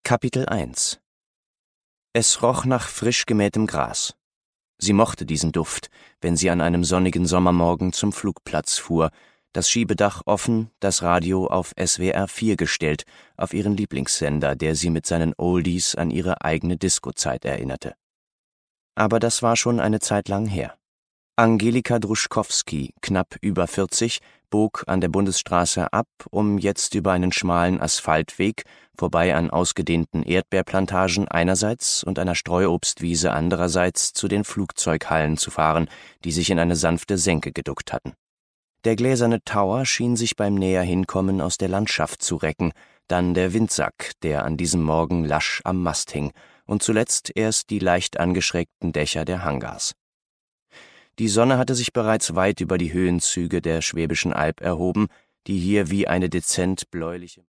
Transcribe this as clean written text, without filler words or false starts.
Kapitel 1 Es roch nach frisch gemähtem Gras. Sie mochte diesen Duft, wenn sie an einem sonnigen Sommermorgen zum Flugplatz fuhr, das Schiebedach offen, das Radio auf SWR 4 gestellt, auf ihren Lieblingssender, der sie mit seinen Oldies an ihre eigene Disco-Zeit erinnerte. Aber das war schon eine Zeit lang her. Angelika Druschkowski, knapp über 40, bog an der Bundesstraße ab, um jetzt über einen schmalen Asphaltweg, vorbei an ausgedehnten Erdbeerplantagen einerseits und einer Streuobstwiese andererseits, zu den Flugzeughallen zu fahren, die sich in eine sanfte Senke geduckt hatten. Der gläserne Tower schien sich beim Näherhinkommen aus der Landschaft zu recken, dann der Windsack, der an diesem Morgen lasch am Mast hing, und zuletzt erst die leicht angeschrägten Dächer der Hangars. Die Sonne hatte sich bereits weit über die Höhenzüge der Schwäbischen Alb erhoben, die hier wie eine dezent bläuliche